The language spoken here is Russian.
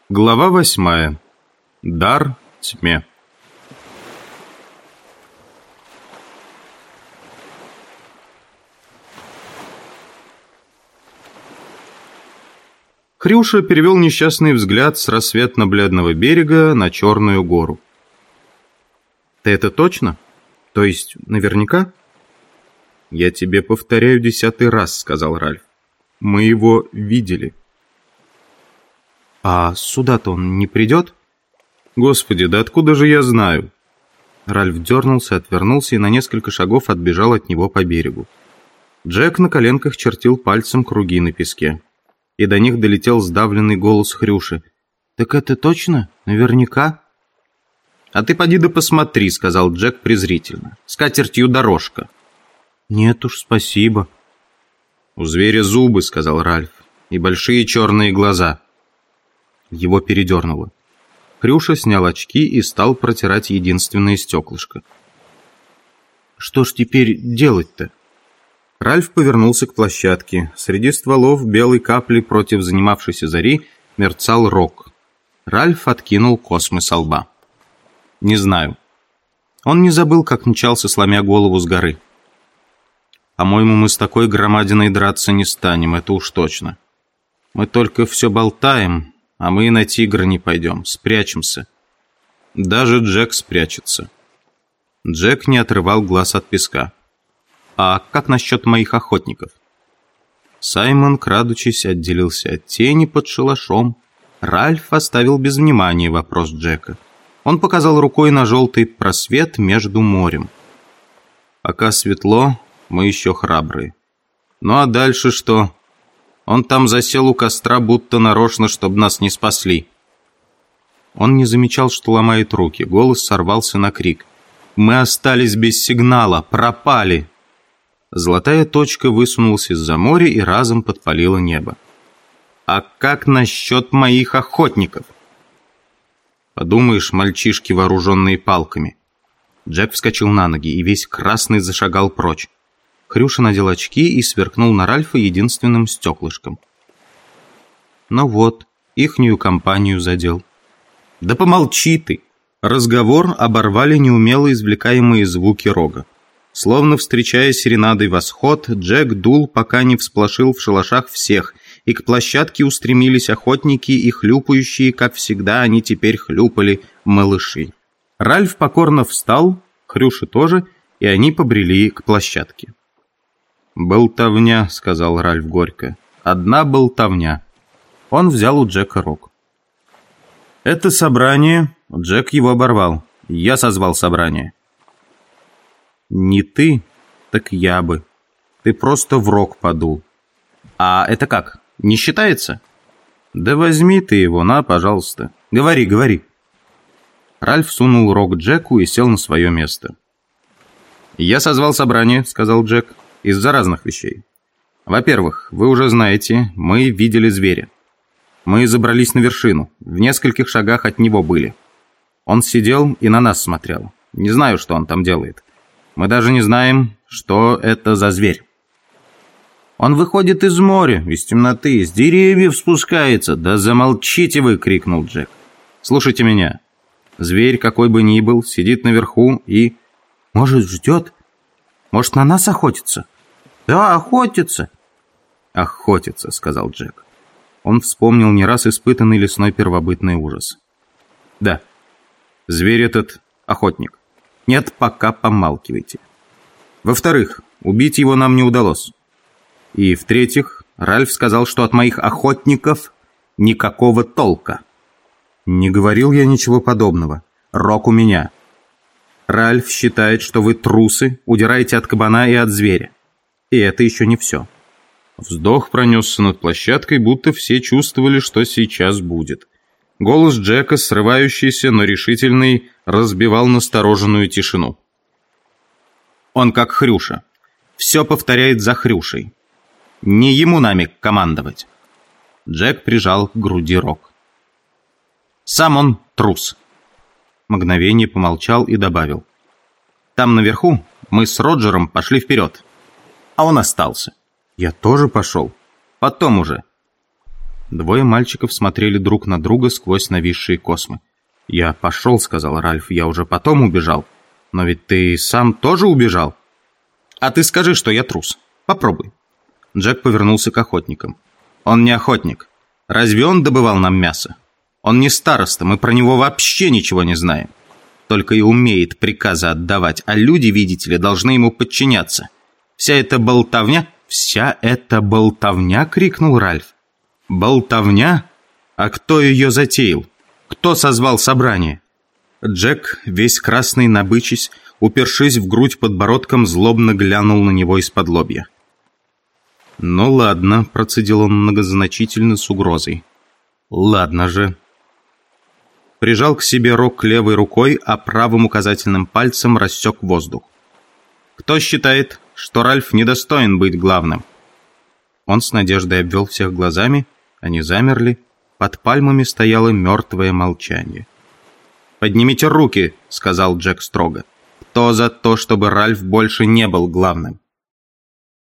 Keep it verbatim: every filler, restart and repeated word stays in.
Глава восьмая. Дар тьме. Хрюша перевел несчастный взгляд с рассветно-бледного берега на Черную гору. «Ты это точно? То есть наверняка?» «Я тебе повторяю десятый раз», — сказал Ральф. «Мы его видели». «А сюда-то он не придет?» «Господи, да откуда же я знаю?» Ральф дернулся, отвернулся и на несколько шагов отбежал от него по берегу. Джек на коленках чертил пальцем круги на песке. И до них долетел сдавленный голос Хрюши. «Так это точно? Наверняка?» «А ты поди да посмотри», — сказал Джек презрительно. «С катертью дорожка». «Нет уж, спасибо». «У зверя зубы», — сказал Ральф, — «и большие черные глаза». Его передернуло. Хрюша снял очки и стал протирать единственное стеклышко. «Что ж теперь делать-то?» Ральф повернулся к площадке. Среди стволов белой капли против занимавшейся зари мерцал рог. Ральф откинул космы со лба. «Не знаю». Он не забыл, как мчался, сломя голову с горы. «По-моему, мы с такой громадиной драться не станем, это уж точно. Мы только все болтаем, а мы и на тигра не пойдем, спрячемся». Даже Джек спрячется. Джек не отрывал глаз от песка. «А как насчет моих охотников?» Саймон, крадучись, отделился от тени под шалашом. Ральф оставил без внимания вопрос Джека. Он показал рукой на желтый просвет между морем. «Пока светло, мы еще храбрые. Ну а дальше что? Он там засел у костра, будто нарочно, чтобы нас не спасли». Он не замечал, что ломает руки. Голос сорвался на крик. «Мы остались без сигнала! Пропали!» Золотая точка высунулась из-за моря и разом подпалила небо. «А как насчет моих охотников?» «Подумаешь, мальчишки, вооруженные палками». Джек вскочил на ноги и весь красный зашагал прочь. Хрюша надел очки и сверкнул на Ральфа единственным стеклышком. «Ну вот, ихнюю компанию задел». «Да помолчи ты!» Разговор оборвали неумело извлекаемые звуки рога. Словно встречая серенадой восход, Джек дул, пока не всполошил в шалашах всех, и к площадке устремились охотники и хлюпающие, как всегда они теперь хлюпали, малыши. Ральф покорно встал, Хрюша тоже, и они побрели к площадке. «Болтовня», — сказал Ральф горько, — «одна болтовня». Он взял у Джека рог. «Это собрание...» — Джек его оборвал. «Я созвал собрание». «Не ты, так я бы. Ты просто в рог подул». «А это как, не считается?» «Да возьми ты его, на, пожалуйста. Говори, говори». Ральф сунул рог Джеку и сел на свое место. «Я созвал собрание», — сказал Джек, — «из-за разных вещей. Во-первых, вы уже знаете, мы видели зверя. Мы забрались на вершину, в нескольких шагах от него были. Он сидел и на нас смотрел. Не знаю, что он там делает. Мы даже не знаем, что это за зверь». «Он выходит из моря, из темноты, с деревьев спускается». «Да замолчите вы!» — крикнул Джек. «Слушайте меня. Зверь, какой бы ни был, сидит наверху и...» «Может, ждет? Может, на нас охотится?» «Да, охотится». «Охотится», — сказал Джек. Он вспомнил не раз испытанный лесной первобытный ужас. «Да, зверь этот охотник. Нет, пока помалкивайте. Во-вторых, убить его нам не удалось. И в-третьих, Ральф сказал, что от моих охотников никакого толка». «Не говорил я ничего подобного. Рог у меня. Ральф считает, что вы трусы, удираете от кабана и от зверя. И это еще не все». Вздох пронесся над площадкой, будто все чувствовали, что сейчас будет. Голос Джека, срывающийся, но решительный, разбивал настороженную тишину. Он как Хрюша. Все повторяет за Хрюшей. Не ему нами командовать. Джек прижал к груди рог. Сам он трус. Мгновение помолчал и добавил. Там наверху мы с Роджером пошли вперед. А он остался. Я тоже пошел. Потом уже. Двое мальчиков смотрели друг на друга сквозь нависшие космы. «Я пошел», — сказал Ральф, — «я уже потом убежал». «Но ведь ты сам тоже убежал?» «А ты скажи, что я трус. Попробуй». Джек повернулся к охотникам. «Он не охотник. Разве он добывал нам мясо? Он не староста, мы про него вообще ничего не знаем. Только и умеет приказы отдавать, а люди, видите ли, должны ему подчиняться. Вся эта болтовня...» «Вся эта болтовня?» — крикнул Ральф. «Болтовня? А кто ее затеял? Кто созвал собрание?» Джек, весь красный набычись, упершись в грудь подбородком, злобно глянул на него из-под лобья. «Ну ладно», — процедил он многозначительно с угрозой. «Ладно же». Прижал к себе рог левой рукой, а правым указательным пальцем рассек воздух. «Кто считает, что Ральф недостоин быть главным?» Он с надеждой обвел всех глазами, они замерли, под пальмами стояло мертвое молчание. «Поднимите руки», — сказал Джек строго. «Кто за то, чтобы Ральф больше не был главным?»